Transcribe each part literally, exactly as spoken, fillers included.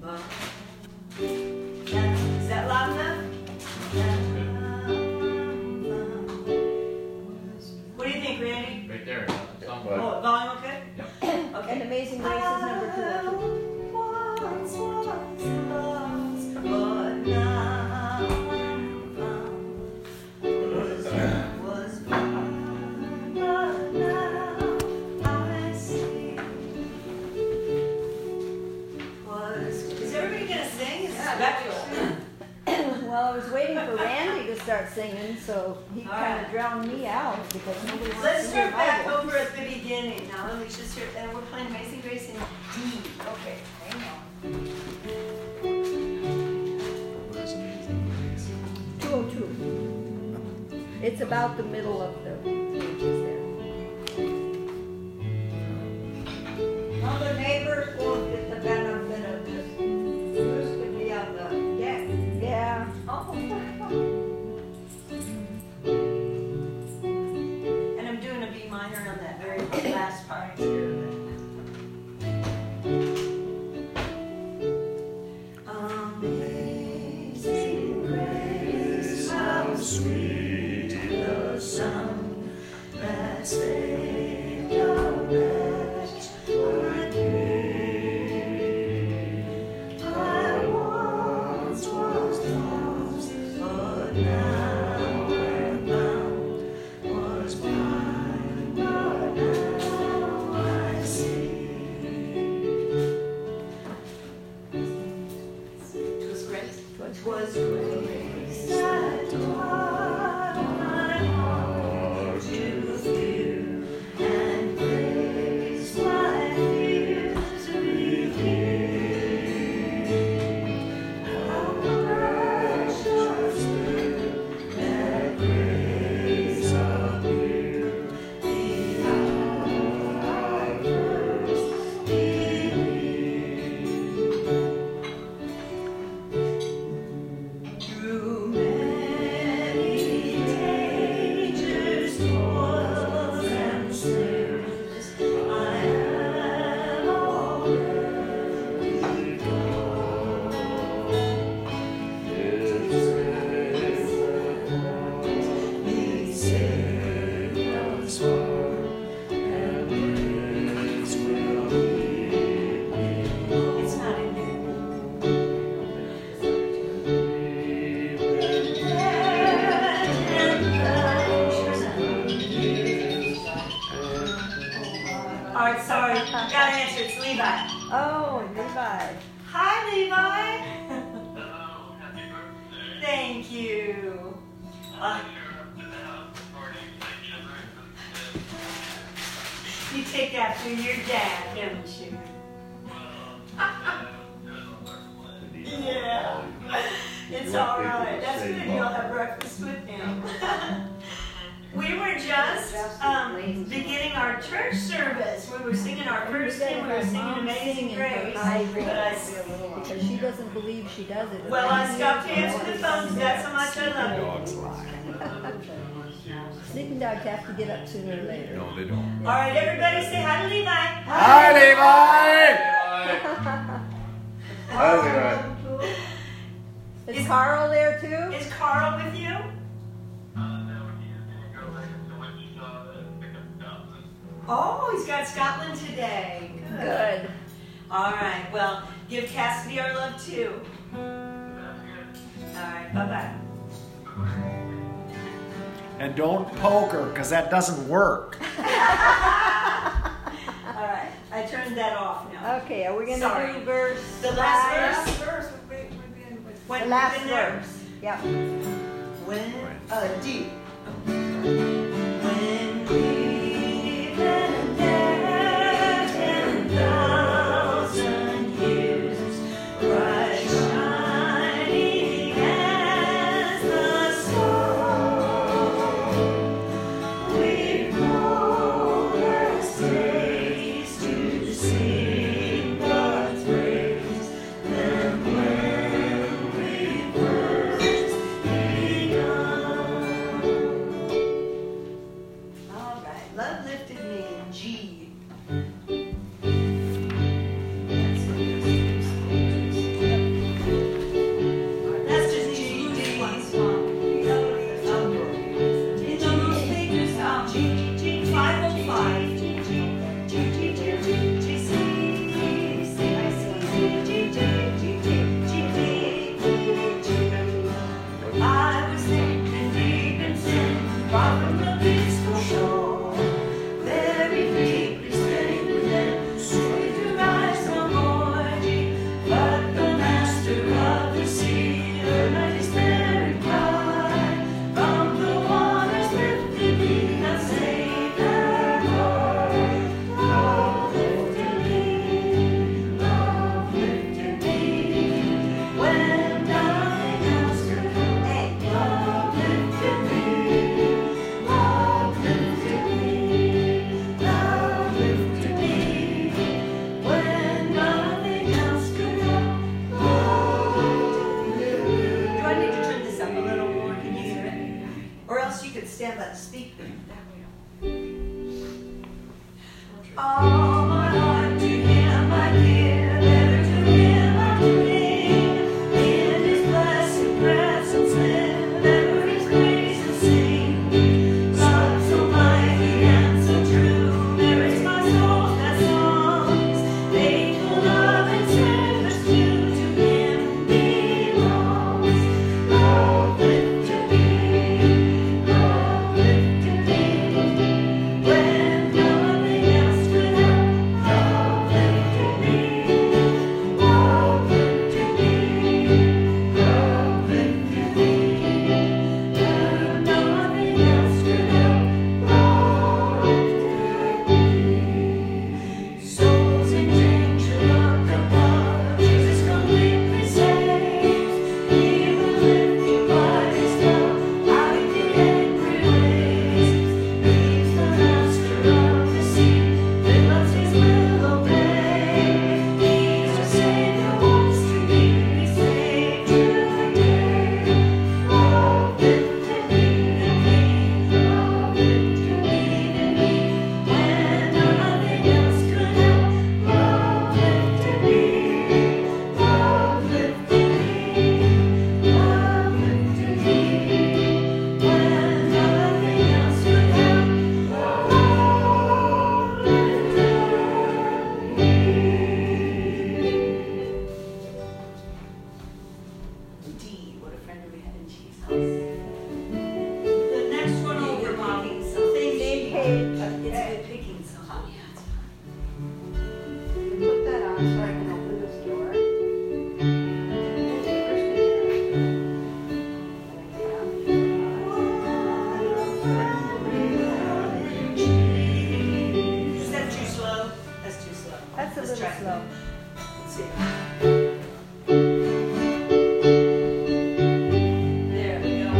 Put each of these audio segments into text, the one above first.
Is that loud enough? What do you think, Randy? Right there. Oh, volume okay? Yep. Okay. And Amazing Grace is number two oh two. Once was lost, but now was was blind, but now I see. Was is everybody gonna sing? Is this Becca? Well, I was waiting for Randy to start singing, so he All kind right. of drowned me out because nobody wants Let's to start hear my back voice. over at the beginning. Now, Alicia's here, and we're playing Amazing Grace in D. Okay, hang on. two oh two. It's about the middle of the pages there. All the neighbors will get the benefit of this. This could be on the deck. Yeah. Oh. And I'm doing a B minor on that very last part here. Amazing grace, how sweet the sound that saved a wretch like me. I once was lost, but now I'm found. Was blind, but now I see. Twas grace. Twas grace that taught my heart to fear, and grace my fears relieved. How precious that grace appeared the hour I first believed. Through many dangers, toils, and snares, I have already gone. He saved us far, and grace will lead me. It's not in there. All right, sorry. Gotta answer. It's Levi. Oh, Levi. Hi, Levi. Hello, happy birthday. Thank you. Uh, you take after your dad, don't you? Yeah. It's all right. That's good. You'll have breakfast with him. We were just um, beginning our church service. We were singing our first hymn. We were singing Amazing Grace. High But I, because she doesn't believe she does it. well, I stopped to answer the phones. That's how much I love you. Sleeping dogs have to get up sooner or later. No, they don't. All right, everybody say hi to Levi. Hi, Levi! Hi, Levi. Is Carl there too? Is Carl with you? Oh, he's got Scotland today. Good. Good. All right. Well, give Cassidy our love too. All right. Bye-bye. And don't poke her, because that doesn't work. All right. I turned that off now. Okay, are we going Sorry. to do verse The last five? verse. First, we- we've been with When The we've last been there. verse. Yep. When uh, D. When we've been there ten thousand years, bright shining as the sun, we've numerous days to sing God's praise. Then when we first begun. down so I can open this door. Is that too slow? That's too slow. That's a Let's little try it. slow. Let's see. There we go.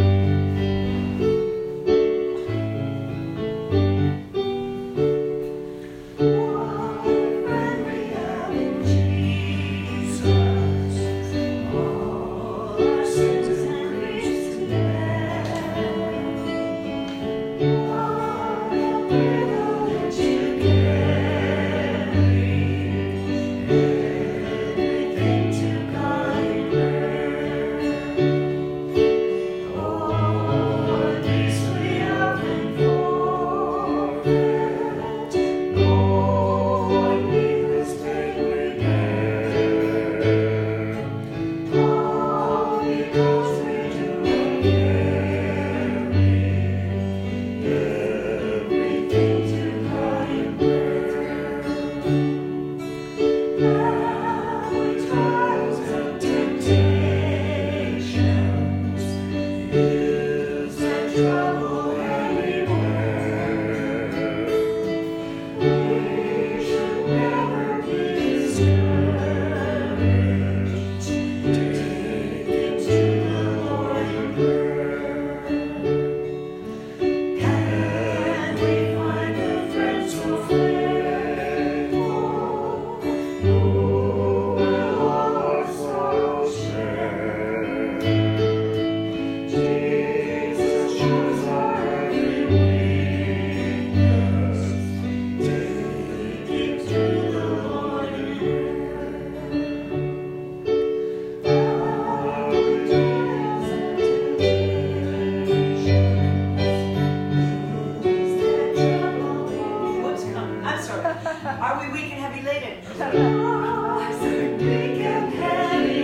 What's coming? I'm sorry. Are we weak and heavy laden? Weak and heavy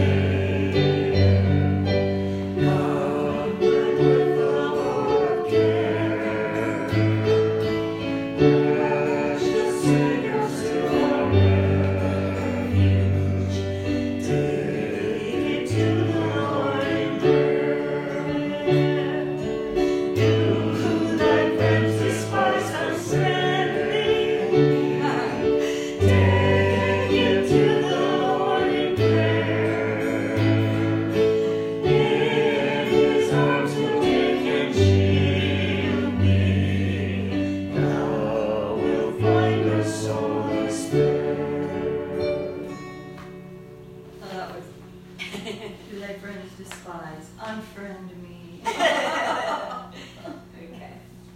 laden. Come with the Lord care. Precious Savior, still our refuge. Take it to the Lord in prayer. Do thy friends despise us? Take it to the Lord in prayer. In His arms will take and shield me. Thou wilt find a soul spared. Oh, that was, do thy friends despise? Unfriend me. Okay.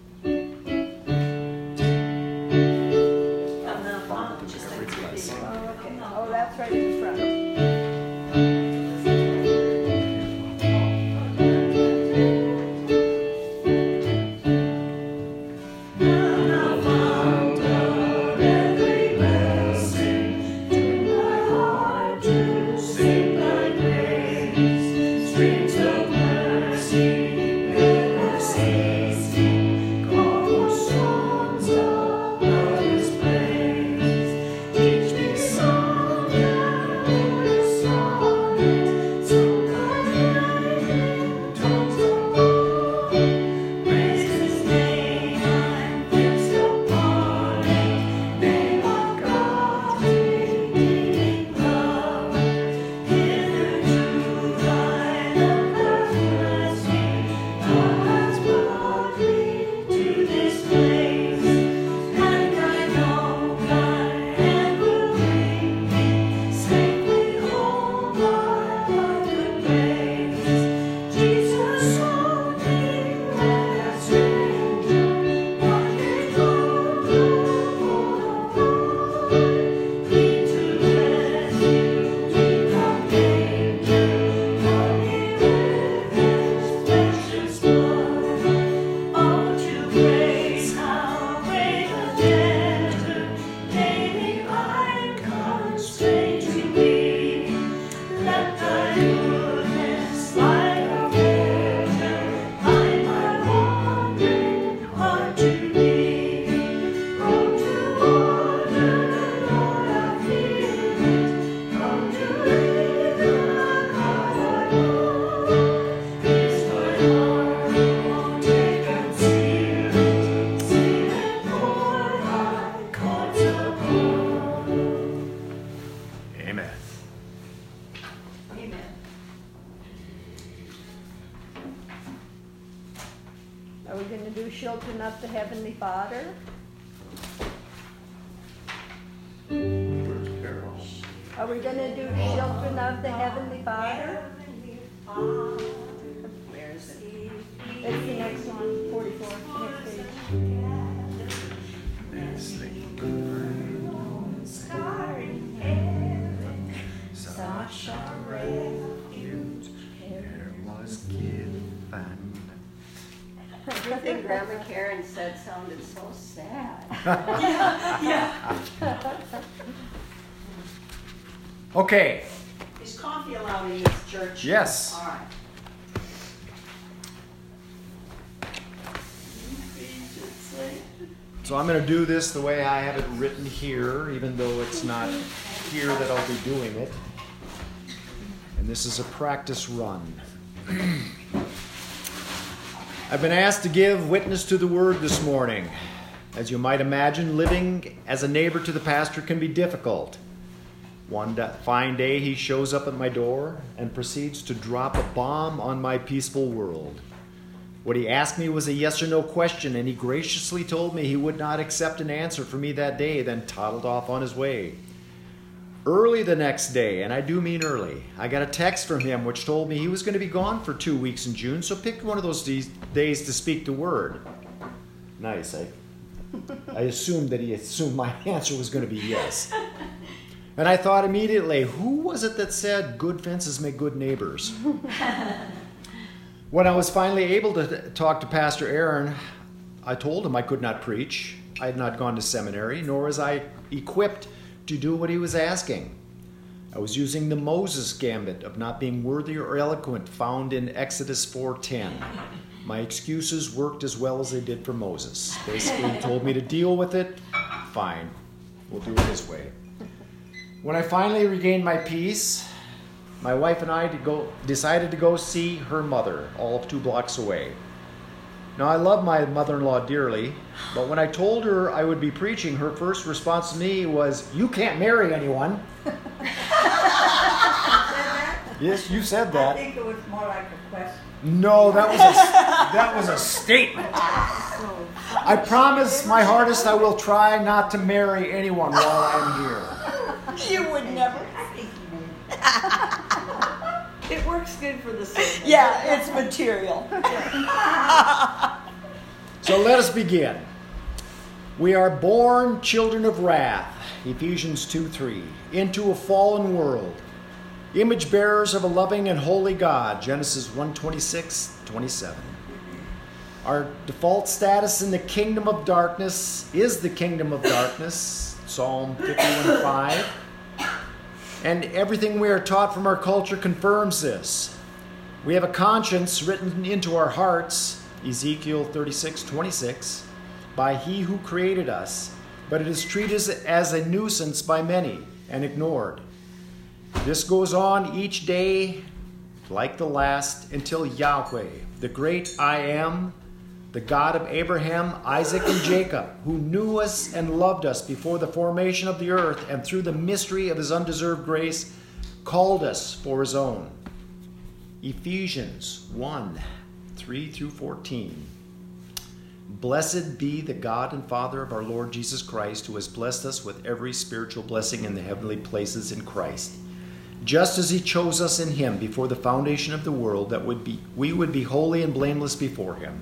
Come now, Mom, just like to be. Oh, okay. Oh, that's right in the front. Found out every blessing to my heart to sing thy praise. Streams of mercy never ceasing, call for songs about His praise. Teach me song and do Children of the Heavenly Father? Where's Carol? Are we going to do Children of the Heavenly Father? Where is it? It's the next one, forty-four, next page. Such a refuge there was given. Everything Grandma Karen said sounded so sad. Okay. Is coffee allowed in this church? Yes. All right. So I'm going to do this the way I have it written here, even though it's not here that I'll be doing it. And this is a practice run. I've been asked to give witness to the word this morning. As you might imagine, living as a neighbor to the pastor can be difficult. One fine day, he shows up at my door and proceeds to drop a bomb on my peaceful world. What he asked me was a yes or no question, and he graciously told me he would not accept an answer from me that day, then toddled off on his way. Early the next day, and I do mean early, I got a text from him which told me he was going to be gone for two weeks in June, so picked one of those days to speak the word. Nice, I, I assumed that he assumed my answer was going to be yes. And I thought immediately, who was it that said good fences make good neighbors? When I was finally able to talk to Pastor Aaron, I told him I could not preach. I had not gone to seminary, nor was I equipped to do what he was asking. I was using the Moses gambit of not being worthy or eloquent found in Exodus four ten. My excuses worked as well as they did for Moses. Basically, he told me to deal with it. Fine, we'll do it his way. When I finally regained my peace, my wife and I to go, decided to go see her mother, all of two blocks away. Now, I love my mother-in-law dearly, but when I told her I would be preaching, her first response to me was, "You can't marry anyone." Yes, you said I that. think it was more like a question. No, that was a, that was a statement. I promise my hardest I will try not to marry anyone while I'm here. You would never. It works good for the sermon. Yeah, it's material. So let us begin. We are born children of wrath, Ephesians two three, into a fallen world, image bearers of a loving and holy God, Genesis one twenty-six twenty-seven. Our default status in the kingdom of darkness is the kingdom of darkness, Psalm fifty-one five. And everything we are taught from our culture confirms this. We have a conscience written into our hearts, Ezekiel thirty-six twenty-six, by He who created us, but it is treated as a nuisance by many and ignored. This goes on each day like the last until Yahweh, the great I Am, the God of Abraham, Isaac, and Jacob, who knew us and loved us before the formation of the earth and through the mystery of his undeserved grace, called us for his own. Ephesians one, three through fourteen. Blessed be the God and Father of our Lord Jesus Christ, who has blessed us with every spiritual blessing in the heavenly places in Christ, just as he chose us in him before the foundation of the world, that would be, we would be holy and blameless before him.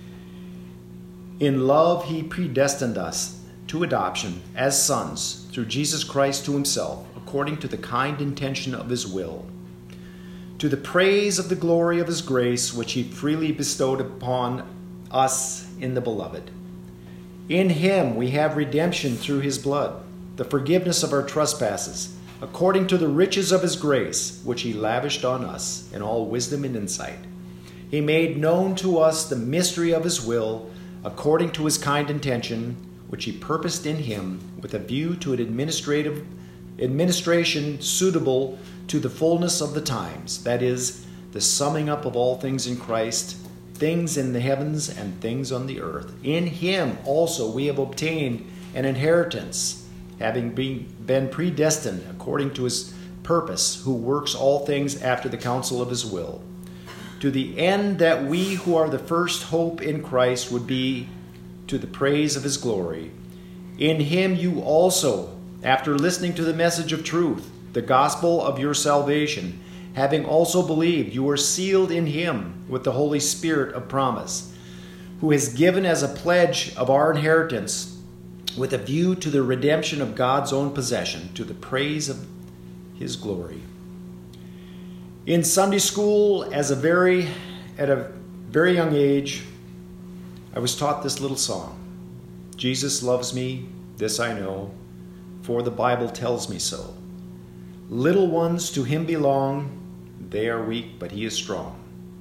In love, he predestined us to adoption as sons through Jesus Christ to himself, according to the kind intention of his will, to the praise of the glory of his grace, which he freely bestowed upon us in the beloved. In him we have redemption through his blood, the forgiveness of our trespasses, according to the riches of his grace, which he lavished on us in all wisdom and insight. He made known to us the mystery of his will, according to his kind intention, which he purposed in him, with a view to an administrative administration suitable to the fullness of the times, that is, the summing up of all things in Christ, things in the heavens and things on the earth. In him also we have obtained an inheritance, having been, been predestined according to his purpose, who works all things after the counsel of his will, to the end that we who are the first hope in Christ would be to the praise of his glory. In him you also, after listening to the message of truth, the gospel of your salvation, having also believed, you are sealed in him with the Holy Spirit of promise, who is given as a pledge of our inheritance with a view to the redemption of God's own possession, to the praise of his glory. In Sunday school, as a very, at a very young age, I was taught this little song. Jesus loves me, this I know, for the Bible tells me so. Little ones to him belong, they are weak, but he is strong.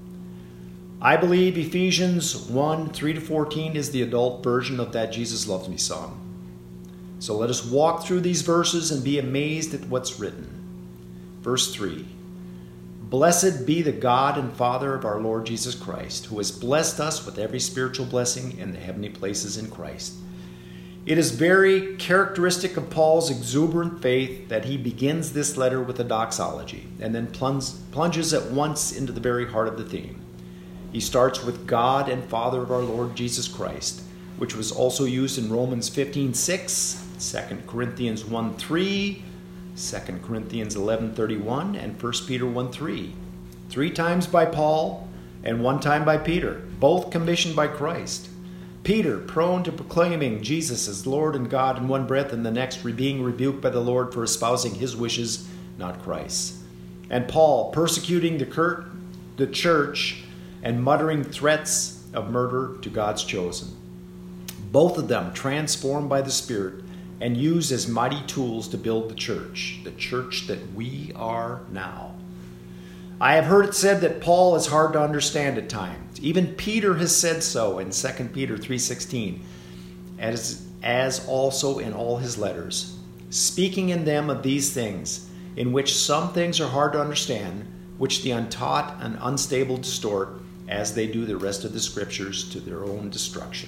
I believe Ephesians one, three to fourteen is the adult version of that Jesus loves me song. So let us walk through these verses and be amazed at what's written. Verse three. Blessed be the God and Father of our Lord Jesus Christ, who has blessed us with every spiritual blessing in the heavenly places in Christ. It is very characteristic of Paul's exuberant faith that he begins this letter with a doxology and then plunges at once into the very heart of the theme. He starts with God and Father of our Lord Jesus Christ, which was also used in Romans fifteen six, Second Corinthians one three, Second Corinthians eleven thirty-one, and First Peter one three. Three times by Paul and one time by Peter, both commissioned by Christ. Peter, prone to proclaiming Jesus as Lord and God in one breath, and the next being rebuked by the Lord for espousing his wishes, not Christ's. And Paul, persecuting the, cur- the church and muttering threats of murder to God's chosen. Both of them transformed by the Spirit and used as mighty tools to build the church, the church that we are now. I have heard it said that Paul is hard to understand at times. Even Peter has said so in Second Peter three sixteen, as, as also in all his letters, speaking in them of these things, in which some things are hard to understand, which the untaught and unstable distort, as they do the rest of the scriptures to their own destruction.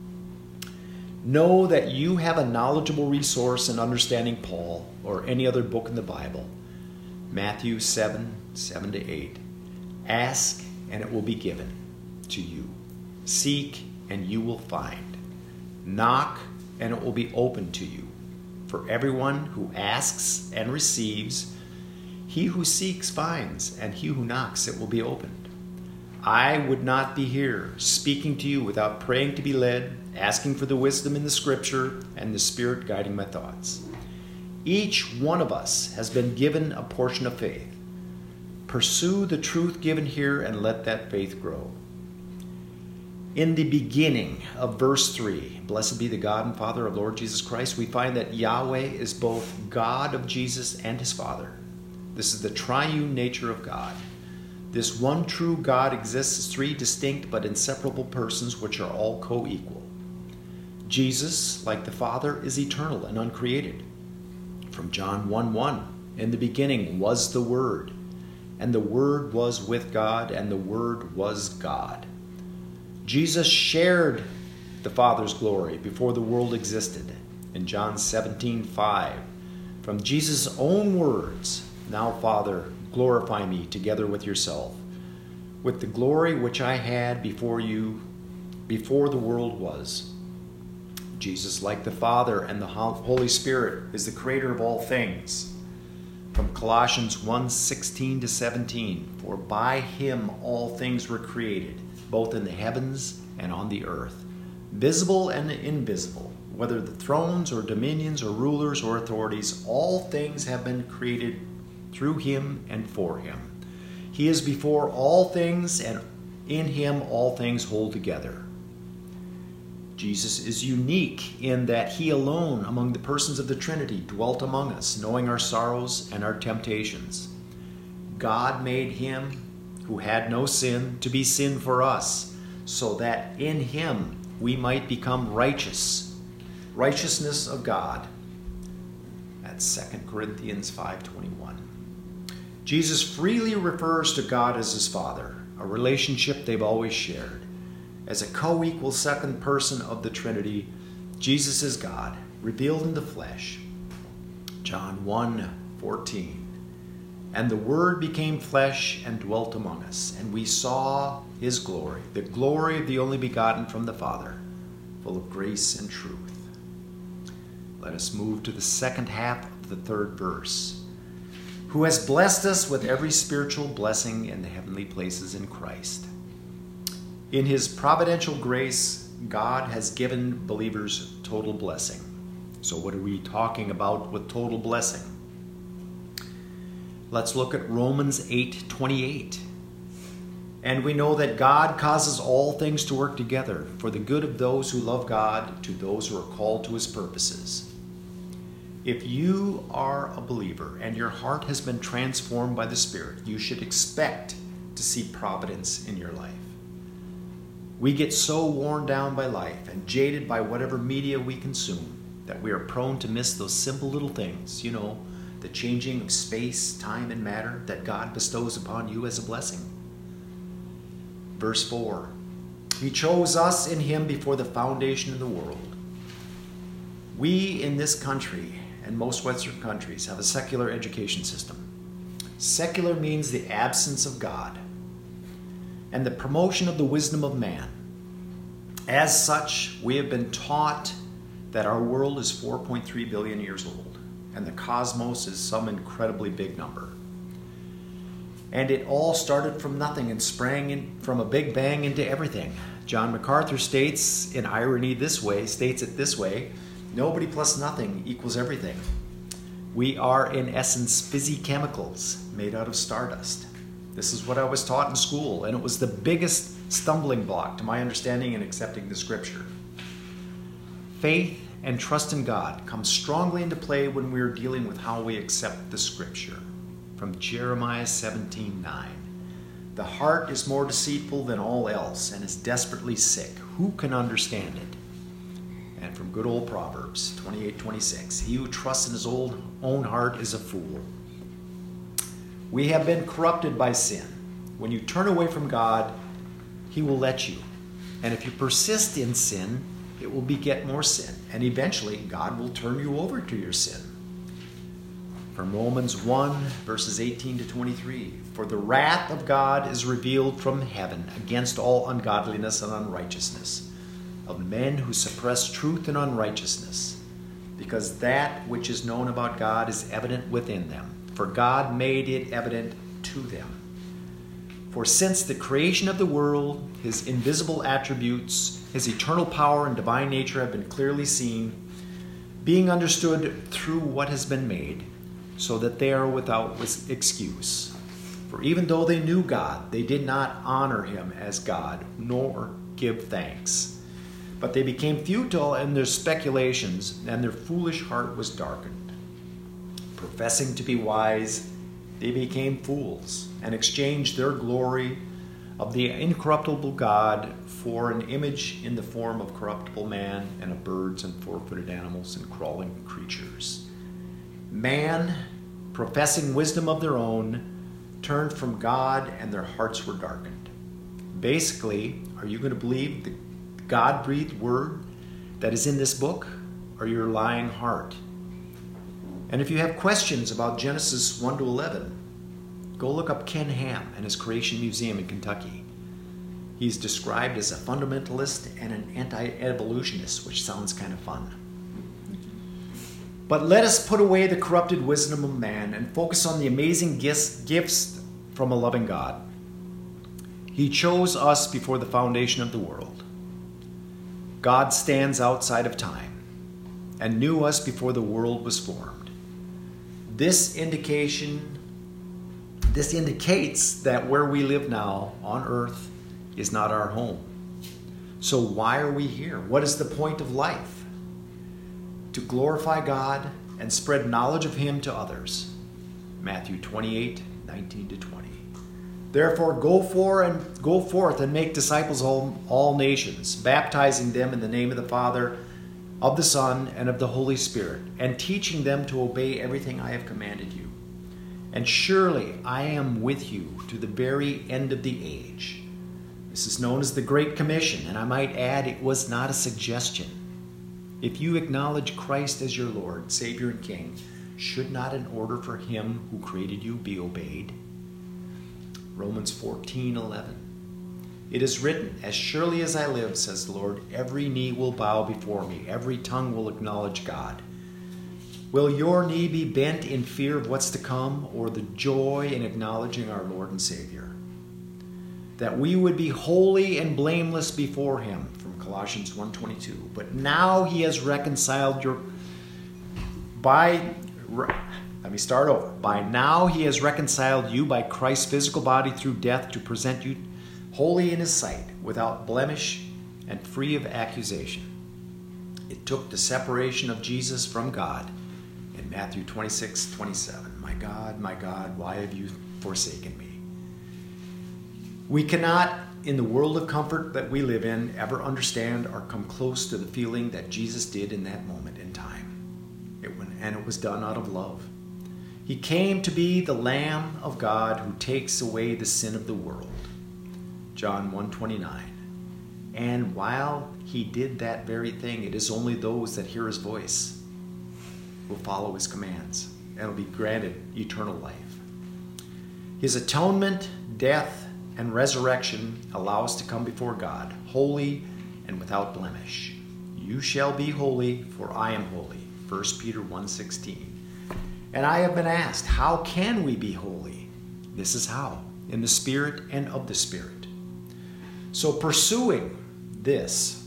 Know that you have a knowledgeable resource in understanding Paul or any other book in the Bible. Matthew seven, seven to eight. Ask and it will be given to you. Seek and you will find. Knock and it will be opened to you. For everyone who asks and receives, he who seeks finds, and he who knocks it will be opened. I would not be here speaking to you without praying to be led, asking for the wisdom in the scripture and the Spirit guiding my thoughts. Each one of us has been given a portion of faith. Pursue the truth given here and let that faith grow. In the beginning of verse three, blessed be the God and Father of Lord Jesus Christ, we find that Yahweh is both God of Jesus and his Father. This is the triune nature of God. This one true God exists as three distinct but inseparable persons which are all co-equal. Jesus, like the Father, is eternal and uncreated. From John one one, in the beginning was the Word, and the Word was with God, and the Word was God. Jesus shared the Father's glory before the world existed. In John seventeen five, from Jesus' own words, now Father, glorify me together with yourself, with the glory which I had before you, before the world was. Jesus, like the Father and the Holy Spirit, is the creator of all things. From Colossians one sixteen to seventeen, for by him all things were created, both in the heavens and on the earth, visible and invisible, whether the thrones or dominions or rulers or authorities, all things have been created through him and for him. He is before all things, and in him all things hold together. Jesus is unique in that he alone among the persons of the Trinity dwelt among us, knowing our sorrows and our temptations. God made him who had no sin to be sin for us, so that in him we might become righteous, righteousness of God. That's Second Corinthians five twenty-one. Jesus freely refers to God as his Father, a relationship they've always shared. As a co-equal second person of the Trinity, Jesus is God, revealed in the flesh. John one fourteen. And the Word became flesh and dwelt among us, and we saw his glory, the glory of the only begotten from the Father, full of grace and truth. Let us move to the second half of the third verse. Who has blessed us with every spiritual blessing in the heavenly places in Christ. In his providential grace, God has given believers total blessing. So what are we talking about with total blessing? Let's look at Romans eight twenty-eight. And we know that God causes all things to work together for the good of those who love God, to those who are called to his purposes. If you are a believer and your heart has been transformed by the Spirit, you should expect to see providence in your life. We get so worn down by life and jaded by whatever media we consume that we are prone to miss those simple little things, you know, the changing of space, time, and matter that God bestows upon you as a blessing. Verse four, he chose us in him before the foundation of the world. We in this country and most Western countries have a secular education system. Secular means the absence of God and the promotion of the wisdom of man. As such, we have been taught that our world is four point three billion years old and the cosmos is some incredibly big number. And it all started from nothing and sprang in from a big bang into everything. John MacArthur states in irony this way, states it this way, nobody plus nothing equals everything. We are in essence physichemicals made out of stardust. This is what I was taught in school, and it was the biggest stumbling block to my understanding and accepting the scripture. Faith and trust in God come strongly into play when we are dealing with how we accept the scripture. From Jeremiah seventeen nine. The heart is more deceitful than all else and is desperately sick. Who can understand it? And from good old Proverbs twenty-eight twenty-six. He who trusts in his old, own heart is a fool. We have been corrupted by sin. When you turn away from God, he will let you. And if you persist in sin, it will beget more sin. And eventually, God will turn you over to your sin. From Romans one, verses eighteen to twenty-three. For the wrath of God is revealed from heaven against all ungodliness and unrighteousness of men who suppress truth and unrighteousness, because that which is known about God is evident within them, for God made it evident to them. For since the creation of the world, his invisible attributes, his eternal power and divine nature have been clearly seen, being understood through what has been made, so that they are without excuse. For even though they knew God, they did not honor him as God, nor give thanks. But they became futile in their speculations, and their foolish heart was darkened. Professing to be wise, they became fools, and exchanged their glory of the incorruptible God for an image in the form of corruptible man, and of birds and four-footed animals and crawling creatures. Man, professing wisdom of their own, turned from God, and their hearts were darkened. Basically, are you going to believe the God-breathed word that is in this book, or your lying heart? And if you have questions about Genesis one to eleven, go look up Ken Ham and his Creation Museum in Kentucky. He's described as a fundamentalist and an anti-evolutionist, which sounds kind of fun. But let us put away the corrupted wisdom of man and focus on the amazing gifts, gifts from a loving God. He chose us before the foundation of the world. God stands outside of time and knew us before the world was formed. This indication, this indicates that where we live now on earth is not our home. So why are we here? What is the point of life? To glorify God and spread knowledge of him to others. Matthew twenty-eight nineteen to twenty. Therefore go for and go forth and make disciples of all, all nations, baptizing them in the name of the Father, of the Son, and of the Holy Spirit, and teaching them to obey everything I have commanded you. And surely I am with you to the very end of the age. This is known as the Great Commission, and I might add it was not a suggestion. If you acknowledge Christ as your Lord, Savior, and King, should not an order for him who created you be obeyed? Romans fourteen eleven. It is written, as surely as I live, says the Lord, every knee will bow before me, every tongue will acknowledge God. Will your knee be bent in fear of what's to come, or the joy in acknowledging our Lord and Savior? That we would be holy and blameless before him, from Colossians one twenty-two. But now he has reconciled your... By... Let me start over. By now he has reconciled you by Christ's physical body through death to present you holy in his sight, without blemish and free of accusation. It took the separation of Jesus from God in Matthew twenty-six twenty-seven. My God, my God, why have you forsaken me? We cannot, in the world of comfort that we live in, ever understand or come close to the feeling that Jesus did in that moment in time. It went, and it was done out of love. He came to be the Lamb of God who takes away the sin of the world. John one twenty-nine. And while he did that very thing, it is only those that hear his voice will follow his commands and will be granted eternal life. His atonement, death, and resurrection allow us to come before God, holy and without blemish. You shall be holy, for I am holy. First Peter one sixteen. And I have been asked, how can we be holy? This is how, in the Spirit and of the Spirit. So pursuing this,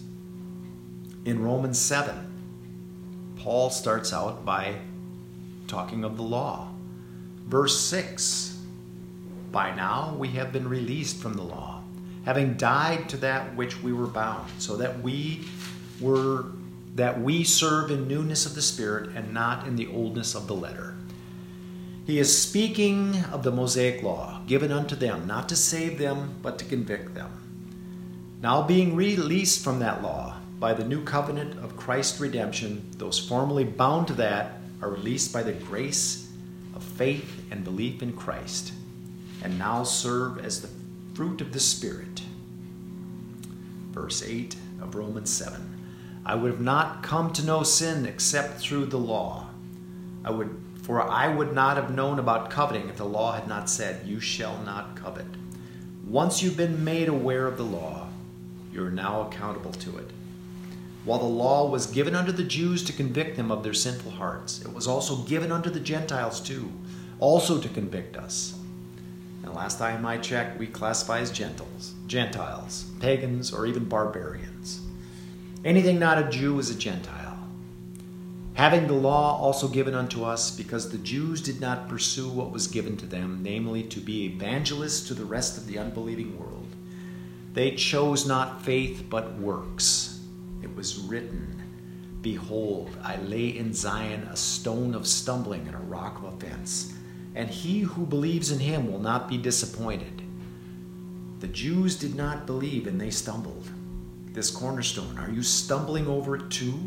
in Romans seven, Paul starts out by talking of the law. Verse six, by now we have been released from the law, having died to that which we were bound, so that we were that we serve in newness of the Spirit and not in the oldness of the letter. He is speaking of the Mosaic law, given unto them, not to save them, but to convict them. Now being released from that law by the new covenant of Christ's redemption, those formerly bound to that are released by the grace of faith and belief in Christ, and now serve as the fruit of the Spirit. Verse eight of Romans seven. I would have not come to know sin except through the law. I would, for I would not have known about coveting if the law had not said, you shall not covet. Once you've been made aware of the law, you are now accountable to it. While the law was given unto the Jews to convict them of their sinful hearts, it was also given unto the Gentiles too, also to convict us. And last time I checked, we classify as Gentiles, Gentiles, pagans, or even barbarians. Anything not a Jew is a Gentile. Having the law also given unto us, because the Jews did not pursue what was given to them, namely to be evangelists to the rest of the unbelieving world. They chose not faith but works. It was written, behold, I lay in Zion a stone of stumbling and a rock of offense, and he who believes in him will not be disappointed. The Jews did not believe and they stumbled. This cornerstone, are you stumbling over it too?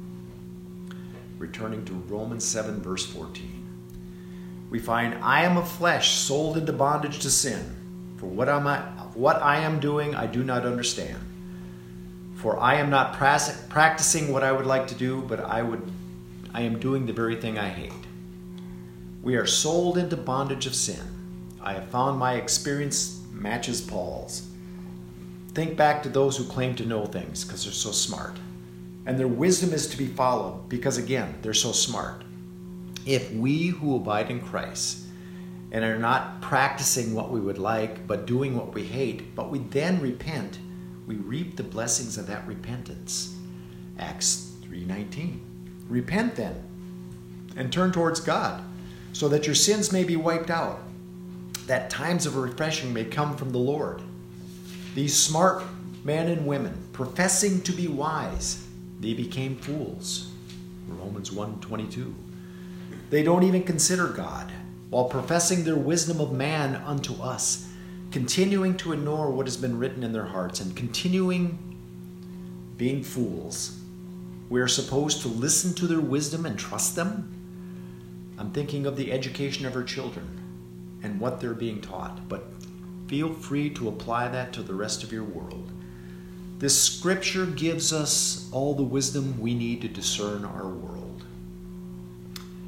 Returning to Romans seven, verse fourteen. We find, I am of flesh, sold into bondage to sin. For what am I, what I am doing, I do not understand. For I am not practicing what I would like to do, but I would, I am doing the very thing I hate. We are sold into bondage of sin. I have found my experience matches Paul's. Think back to those who claim to know things because they're so smart. And their wisdom is to be followed because, again, they're so smart. If we who abide in Christ and are not practicing what we would like, but doing what we hate, but we then repent, we reap the blessings of that repentance. Acts three nineteen. Repent then and turn towards God, so that your sins may be wiped out, that times of refreshing may come from the Lord. These smart men and women, professing to be wise, they became fools. Romans one twenty-two. They don't even consider God, while professing their wisdom of man unto us, continuing to ignore what has been written in their hearts and continuing being fools. We are supposed to listen to their wisdom and trust them. I'm thinking of the education of our children and what they're being taught, but feel free to apply that to the rest of your world. This scripture gives us all the wisdom we need to discern our world.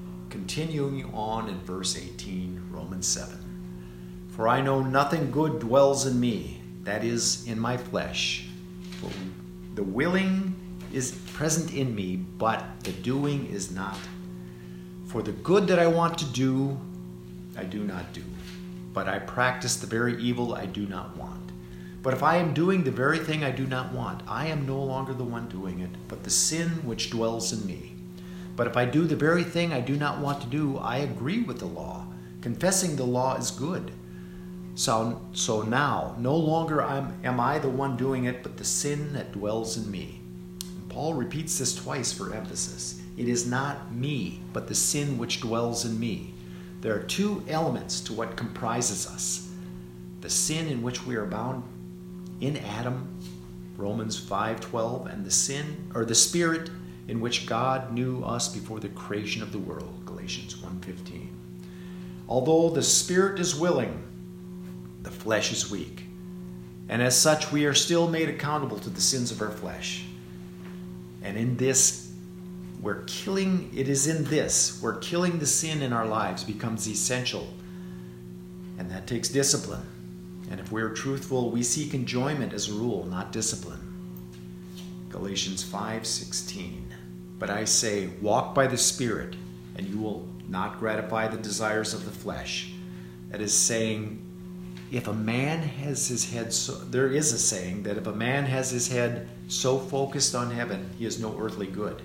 continuing on in verse eighteen, Romans seven. For I know nothing good dwells in me, that is, in my flesh. For the willing is present in me, but the doing is not. For the good that I want to do, I do not do. But I practice the very evil I do not want. But if I am doing the very thing I do not want, I am no longer the one doing it, but the sin which dwells in me. But if I do the very thing I do not want to do, I agree with the law, confessing the law is good. So, so now, no longer am, am I the one doing it, but the sin that dwells in me. And Paul repeats this twice for emphasis. It is not me, but the sin which dwells in me. There are two elements to what comprises us. The sin in which we are bound in Adam, Romans five twelve, and the sin, or the spirit in which God knew us before the creation of the world, Galatians one fifteen. Although the spirit is willing, the flesh is weak. And as such, we are still made accountable to the sins of our flesh. And in this, we're killing, it is in this, where killing the sin in our lives becomes essential. And that takes discipline. And if we're truthful, we seek enjoyment as a rule, not discipline. Galatians five sixteen. But I say, walk by the Spirit, and you will not gratify the desires of the flesh. That is saying, if a man has his head so, there is a saying that if a man has his head so focused on heaven, he is no earthly good.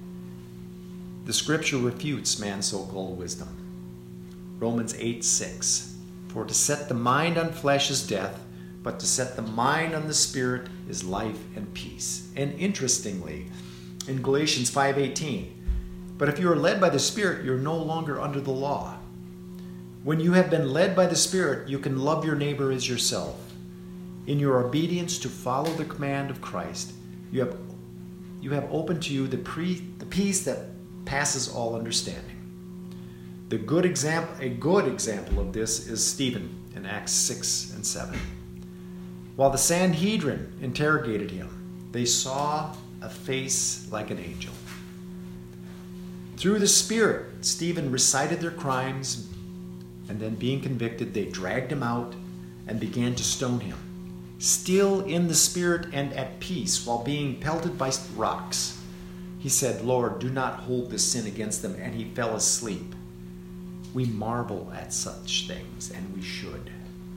The scripture refutes man's so-called wisdom. Romans eight six. For to set the mind on flesh is death, but to set the mind on the Spirit is life and peace. And interestingly, in Galatians five eighteen, but if you are led by the Spirit, you're no longer under the law. When you have been led by the Spirit, you can love your neighbor as yourself. In your obedience to follow the command of Christ, you have, you have opened to you the, pre, the peace that passes all understanding. The good example, a good example of this is Stephen in Acts six and seven. While the Sanhedrin interrogated him, they saw a face like an angel. Through the Spirit, Stephen recited their crimes, and then being convicted, they dragged him out and began to stone him. Still in the Spirit and at peace, while being pelted by rocks, he said, Lord, do not hold this sin against them, and he fell asleep. We marvel at such things, and we should.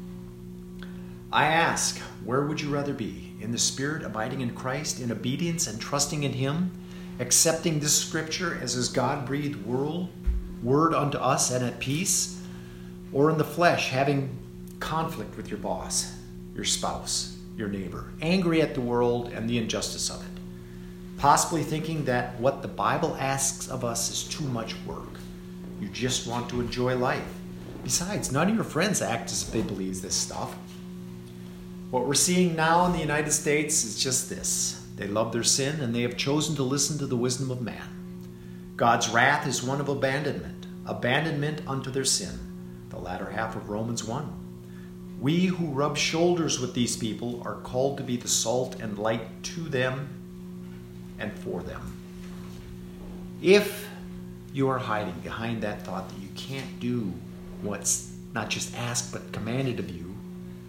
I ask, where would you rather be? In the Spirit, abiding in Christ, in obedience and trusting in him, accepting this scripture as his God-breathed word, word unto us and at peace, or in the flesh, having conflict with your boss, your spouse, your neighbor, angry at the world and the injustice of it, possibly thinking that what the Bible asks of us is too much work. You just want to enjoy life. Besides, none of your friends act as if they believe this stuff. What we're seeing now in the United States is just this. They love their sin, and they have chosen to listen to the wisdom of man. God's wrath is one of abandonment, abandonment unto their sin, the latter half of Romans one. We who rub shoulders with these people are called to be the salt and light to them and for them. If you are hiding behind that thought that you can't do what's not just asked but commanded of you,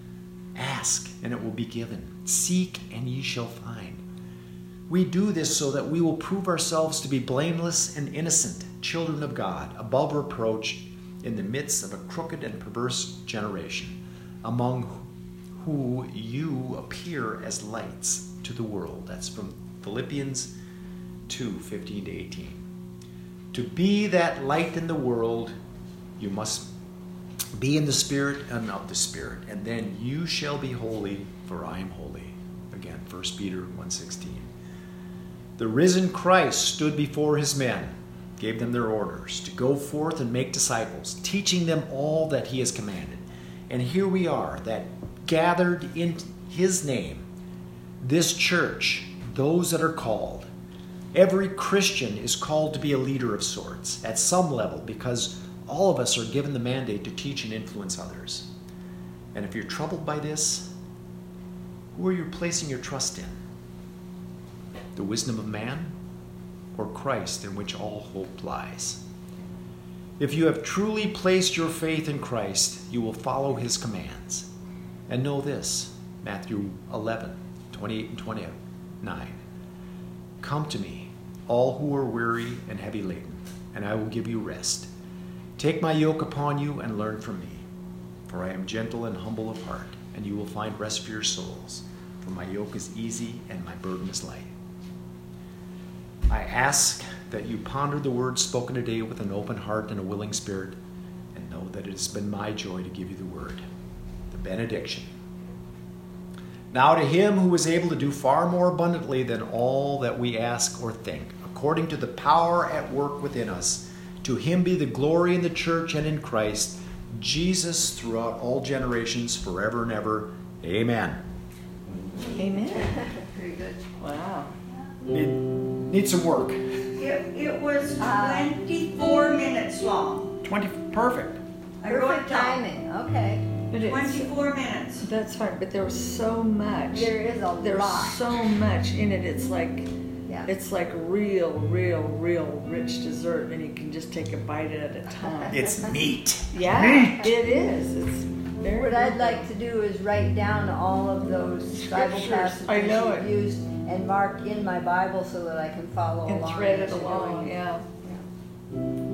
ask and it will be given. Seek and ye shall find. We do this so that we will prove ourselves to be blameless and innocent, children of God, above reproach in the midst of a crooked and perverse generation, among who you appear as lights to the world. That's from Philippians two fifteen to eighteen. To be that light in the world, you must be in the Spirit and of the Spirit, and then you shall be holy, for I am holy. Again, First Peter one sixteen. The risen Christ stood before his men, gave them their orders to go forth and make disciples, teaching them all that he has commanded. And here we are, that gathered in his name, this church, those that are called. Every Christian is called to be a leader of sorts at some level, because all of us are given the mandate to teach and influence others. And if you're troubled by this, who are you placing your trust in? The wisdom of man or Christ, in which all hope lies? If you have truly placed your faith in Christ, you will follow his commands. And know this, Matthew eleven, twenty-eight and twenty-nine. Come to me, all who are weary and heavy laden, and I will give you rest. Take my yoke upon you and learn from me, for I am gentle and humble of heart, and you will find rest for your souls. For my yoke is easy and my burden is light. I ask that you ponder the words spoken today with an open heart and a willing spirit, and know that it has been my joy to give you the word, the benediction. Now to him who is able to do far more abundantly than all that we ask or think, according to the power at work within us, to him be the glory in the church and in Christ Jesus throughout all generations, forever and ever. Amen. Amen. Very good. Wow. Need, need some work. It, it was Uh, twenty-four minutes long. twenty, perfect. I wrote Perfect it down. timing. Okay. But it's, Twenty-four minutes. that's fine, but there was so much. There is a There's lot. so much in it. It's like Yeah. it's like real, real, real rich dessert, and you can just take a bite at a time. It's meat. Yeah, Neat. it is. It's very. What I'd good. like to do is write down all of those Bible Scriptures. passages I know you've it. used and mark in my Bible so that I can follow and along. thread it as we go along. on. Yeah. Yeah.